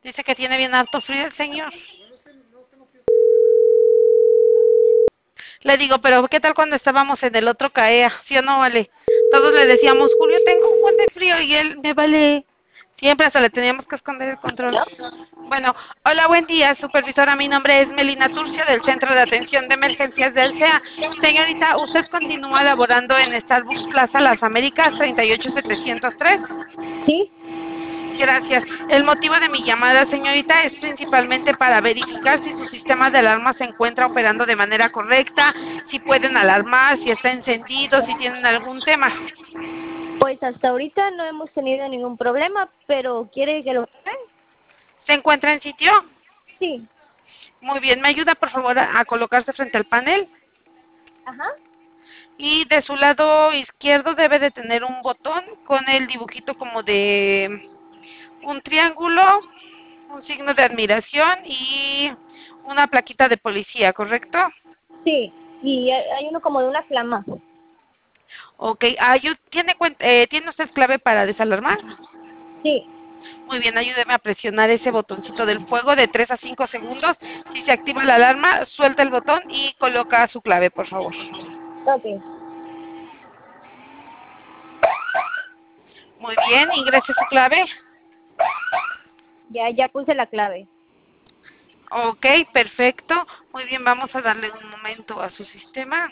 Dice que tiene bien harto frío el señor. Le digo, pero ¿qué tal cuando estábamos en el otro CAEA? ¿Sí o no, vale? Todos le decíamos, Julio, tengo un buen de frío y él me vale. Siempre hasta le teníamos que esconder el control. Bueno, hola, buen día, supervisora. Mi nombre es Melina Turcio del Centro de Atención de Emergencias del CEA. Señorita, ¿usted continúa laborando en Starbucks Plaza Las Américas 38703? ¿Sí? Gracias. El motivo de mi llamada, señorita, es principalmente para verificar si su sistema de alarma se encuentra operando de manera correcta, si pueden alarmar, si está encendido, si tienen algún tema. Pues hasta ahorita no hemos tenido ningún problema, pero ¿quiere que lo pruebe? ¿Se encuentra en sitio? Sí. Muy bien. ¿Me ayuda, por favor, a colocarse frente al panel? Ajá. Y de su lado izquierdo debe de tener un botón con el dibujito como de un triángulo, un signo de admiración y una plaquita de policía, ¿correcto? Sí. Y hay uno como de una flama. Ok, ¿tiene usted clave para desalarmar? Sí. Muy bien, ayúdeme a presionar ese botoncito del fuego de 3 a 5 segundos. Si se activa la alarma, suelta el botón y coloca su clave, por favor. Ok. Muy bien, ingrese su clave. Ya puse la clave. Ok, perfecto. Muy bien, vamos a darle un momento a su sistema.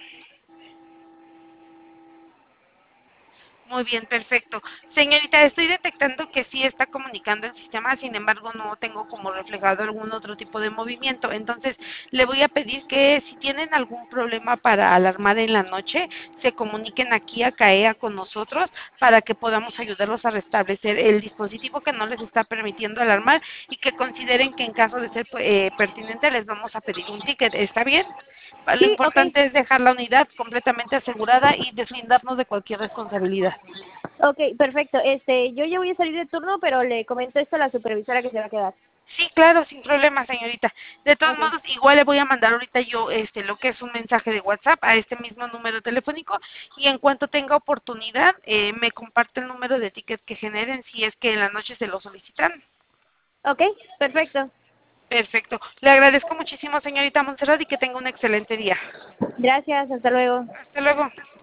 Muy bien, perfecto. Señorita, estoy detectando que sí está comunicando el sistema, sin embargo no tengo como reflejado algún otro tipo de movimiento. Entonces, le voy a pedir que si tienen algún problema para alarmar en la noche, se comuniquen aquí a CAEA con nosotros para que podamos ayudarlos a restablecer el dispositivo que no les está permitiendo alarmar y que consideren que en caso de ser pertinente les vamos a pedir un ticket. ¿Está bien? Lo Sí, ok. importante es dejar la unidad completamente asegurada y deslindarnos de cualquier responsabilidad. Ok, perfecto. Yo ya voy a salir de turno, pero le comento esto a la supervisora que se va a quedar. Sí, claro, sin problema, señorita. De todos Ok. modos, igual le voy a mandar ahorita yo lo que es un mensaje de WhatsApp a este mismo número telefónico y en cuanto tenga oportunidad me comparte el número de ticket que generen si es que en la noche se lo solicitan. Ok, perfecto. Perfecto. Le agradezco muchísimo, señorita Montserrat, y que tenga un excelente día. Gracias, hasta luego. Hasta luego.